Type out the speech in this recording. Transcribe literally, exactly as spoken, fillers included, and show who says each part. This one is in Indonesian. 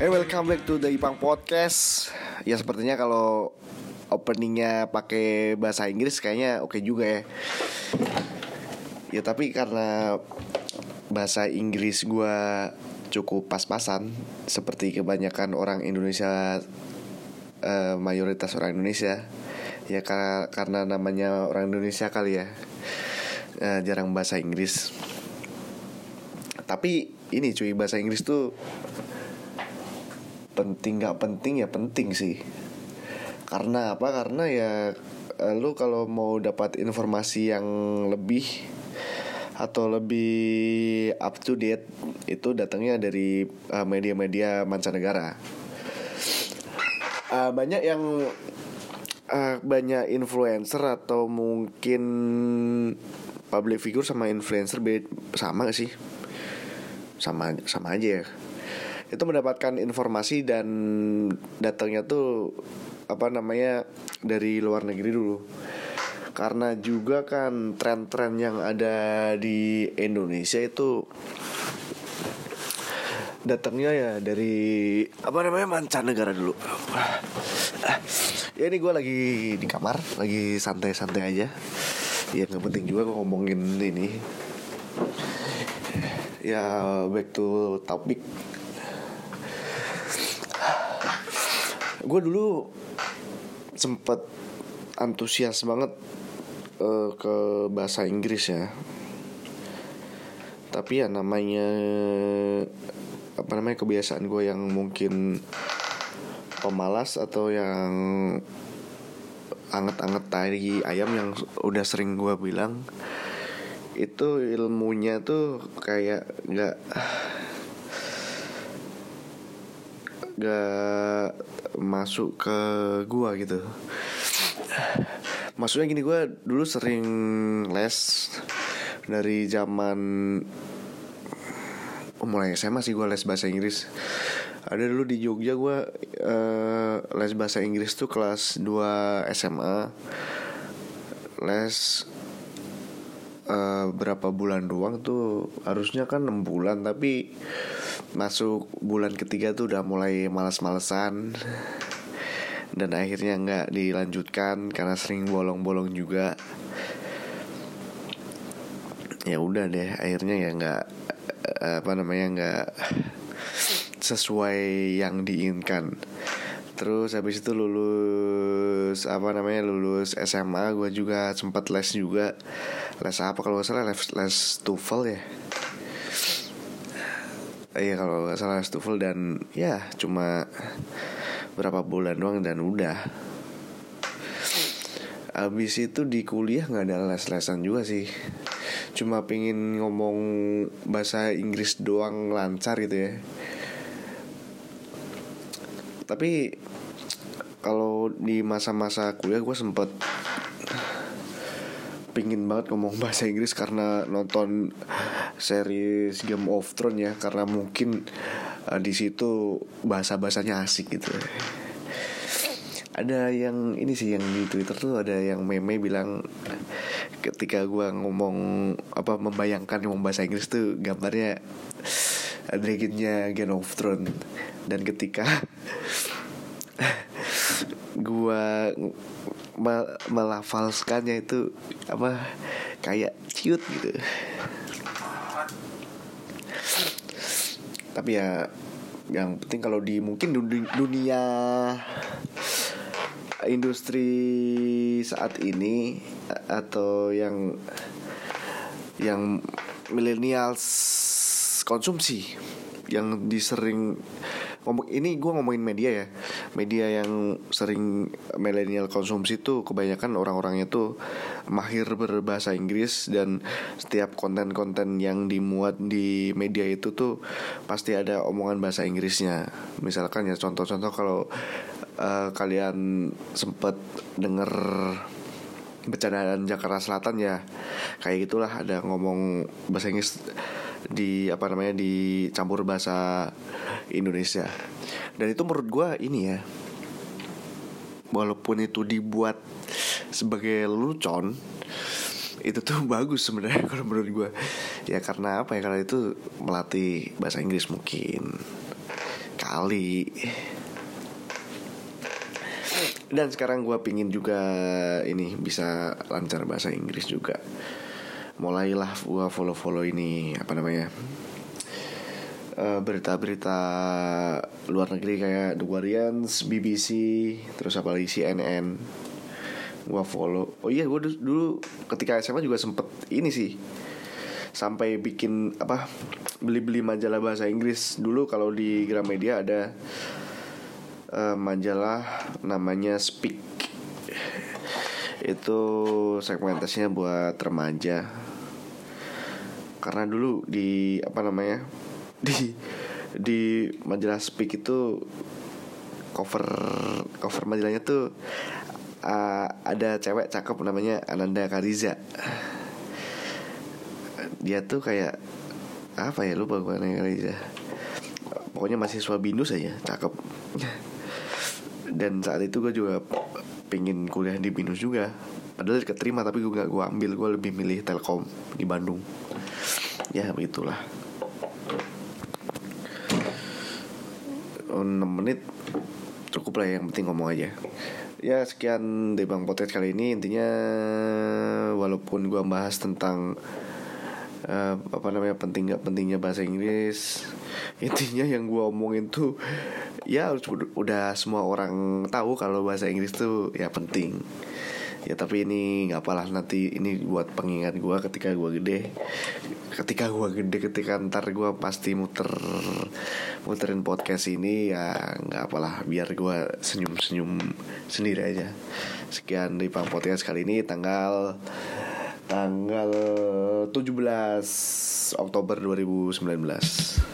Speaker 1: Hey, welcome back to the Ipang Podcast. Ya sepertinya kalau openingnya pakai bahasa Inggris kayaknya oke juga ya. Ya tapi karena bahasa Inggris gue cukup pas-pasan, seperti kebanyakan orang Indonesia, uh, mayoritas orang Indonesia. Ya karena, karena namanya orang Indonesia kali ya, uh, jarang bahasa Inggris. Tapi ini cuy, bahasa Inggris tuh penting gak penting ya penting sih. Karena apa? Karena ya lu kalau mau dapat informasi yang lebih atau lebih up to date itu datangnya dari uh, media-media mancanegara. uh, Banyak yang uh, banyak influencer atau mungkin public figure sama influencer be- sama gak sih? Sama, sama aja ya. Itu mendapatkan informasi dan datangnya tuh apa namanya dari luar negeri dulu. Karena juga kan tren-tren yang ada di Indonesia itu datangnya ya dari apa namanya mancanegara dulu. Ya ini gue lagi di kamar, lagi santai-santai aja. Ya nggak penting juga gue ngomongin ini. Ya back to topic. Gue dulu sempet antusias banget uh, ke bahasa Inggris ya. Tapi ya namanya apa namanya kebiasaan gue yang mungkin pemalas atau yang anget-anget tai ayam yang udah sering gue bilang, itu ilmunya tuh kayak nggak nggak masuk ke gua gitu. Maksudnya gini, gua dulu sering les dari zaman oh, mulai S M A sih gua les bahasa Inggris. Ada dulu di Jogja gua uh, les bahasa Inggris tuh kelas dua S M A. Les uh, berapa bulan doang tuh, harusnya kan enam bulan, tapi masuk bulan ketiga tuh udah mulai malas-malesan dan akhirnya nggak dilanjutkan karena sering bolong-bolong juga. Ya udah deh, akhirnya ya nggak apa namanya nggak sesuai yang diinginkan. Terus habis itu lulus apa namanya lulus S M A, gue juga sempat les juga. Les apa kalau nggak salah, les, les TOEFL ya. Iya kalau nggak salah TOEFL, dan ya cuma berapa bulan doang dan udah. Abis itu di kuliah nggak ada les-lesan juga sih, cuma pengen ngomong bahasa Inggris doang lancar gitu ya. Tapi kalau di masa-masa kuliah gue sempet pingin banget ngomong bahasa Inggris karena nonton series Game of Thrones ya, karena mungkin uh, di situ bahasa-bahasanya asik gitu. Ada yang ini sih, yang di Twitter tuh ada yang meme bilang ketika gue ngomong apa membayangkan ngomong bahasa Inggris tuh gambarnya dragonnya Game of Thrones, dan ketika gue mal- melafalskannya itu apa kayak ciut gitu. Tapi ya yang penting kalau di mungkin dunia industri saat ini atau yang yang millennials konsumsi, yang disering ngomong ini, gue ngomongin media ya, media yang sering milenial konsumsi tuh kebanyakan orang-orangnya tuh mahir berbahasa Inggris, dan setiap konten-konten yang dimuat di media itu tuh pasti ada omongan bahasa Inggrisnya. Misalkan ya contoh-contoh kalau uh, kalian sempet denger bercandaan Jakarta Selatan ya, kayak gitulah, ada ngomong bahasa Inggris di apa namanya dicampur bahasa Indonesia. Dan itu menurut gue ini ya, walaupun itu dibuat sebagai lelucon, itu tuh bagus sebenarnya kalau menurut gue. Ya karena apa ya, karena itu melatih bahasa Inggris mungkin sekali. Dan sekarang gue pingin juga ini bisa lancar bahasa Inggris juga. Mulailah gue follow-follow ini apa namanya uh, berita-berita luar negeri kayak The Guardian, B B C, terus apa lagi C N N. Gue follow. Oh iya, gue dulu, dulu ketika S M A juga sempet ini sih, sampai bikin apa beli-beli majalah bahasa Inggris. Dulu kalau di Gramedia ada Uh, majalah namanya Speak. Itu segmentasinya buat remaja. Karena dulu di apa namanya di di majalah Speak itu cover cover majalahnya tuh uh, ada cewek cakep namanya Ananda Kariza. Dia tuh kayak apa ya, lupa gue Ananda Kariza. Pokoknya mahasiswa Binus aja, cakep. Dan saat itu gue juga pengen kuliah di Binus juga. Padahal keterima tapi gue gak gue ambil. Gue lebih milih Telkom di Bandung. Ya begitulah. enam menit cukup lah, yang penting ngomong aja. Ya sekian dari Bang Podcast kali ini. Intinya walaupun gue bahas tentang uh, apa namanya penting gak pentingnya bahasa Inggris, intinya yang gue omongin tuh ya udah semua orang tahu kalau bahasa Inggris tuh ya penting. Ya tapi ini gak apalah, nanti ini buat pengingat gue ketika gue gede. Ketika gue gede, ketika ntar gue pasti muter muterin podcast ini, ya gak apalah, biar gue senyum-senyum sendiri aja. Sekian dari Pang Podcast kali ini, tanggal Tanggal tujuh belas Oktober dua ribu sembilan belas.